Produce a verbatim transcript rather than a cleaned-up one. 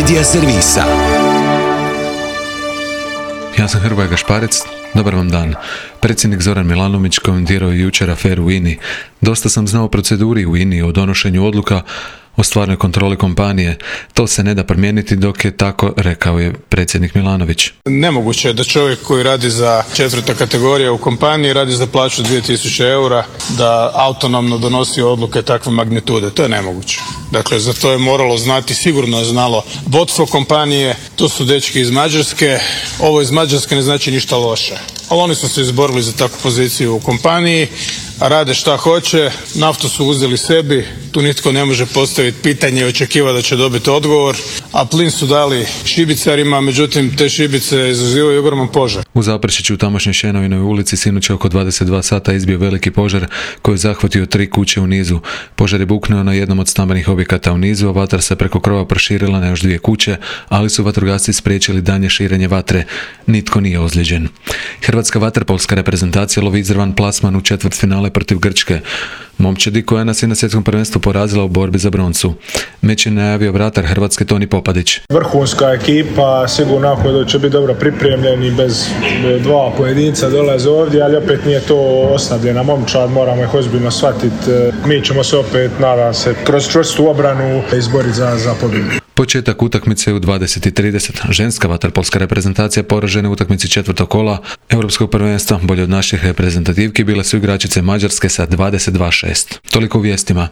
Medija servisa. Ja sam Hrvoje Gašparec, dobar vam dan. Predsjednik Zoran Milanović komentirao je jučer aferu u I N A-i. Dosta sam znao o proceduri u I N A-i, o donošenju odluka, o stvarnoj kontroli kompanije. To se ne da promijeniti dok je tako, rekao je predsjednik Milanović. Nemoguće je da čovjek koji radi za četvrta kategorija u kompaniji, radi za plaću dvije tisuće eura, da autonomno donosi odluke takve magnitude. To je nemoguće. Dakle, za to je moralo znati, sigurno je znalo vodstvo kompanije, to su dečki iz Mađarske. Ovo iz Mađarske ne znači ništa loše. Ali oni su se izborili za takvu poziciju u kompaniji, rade šta hoće, naftu su uzeli sebi, tu nitko ne može postaviti pitanje i očekiva da će dobiti odgovor, a plin su dali šibicarima, međutim te šibice izazivaju ogroman požar. U Zaprešiću u tamošnjoj Šenovinovoj ulici sinoć je oko dvadeset dva sata izbio veliki požar koji je zahvatio tri kuće u nizu. Požar je buknuo na jednom od stambenih objekata u nizu, a vatra se preko krova proširila na još dvije kuće, ali su vatrogasci spriječili daljnje širenje vatre. Nitko nije ozlijeđen. Hrvatska vaterpolska reprezentacija lovi izravan plasman u četvrtfinale protiv Grčke. Momčadi koja nas je na svjetskom prvenstvu porazila u borbi za broncu. Meč je najavio vratar Hrvatske Toni Popadić. Vrhunska ekipa, sigurno ako da će biti dobro pripremljeni, bez dva pojedinca dolaze ovdje, ali opet nije to oslabljena momčad, moramo ih ozbiljno shvatiti. Mi ćemo se opet, nadam se, kroz čvrstu obranu izboriti za, za pobjedu. Početak utakmice u dvadeset i trideset. Ženska vaterpolska reprezentacija poražena u utakmici četvrtog kola Europskog prvenstva. Bolje od naših reprezentativki bile su igračice Mađarske sa dvadeset dva šest. Toliko u vijestima.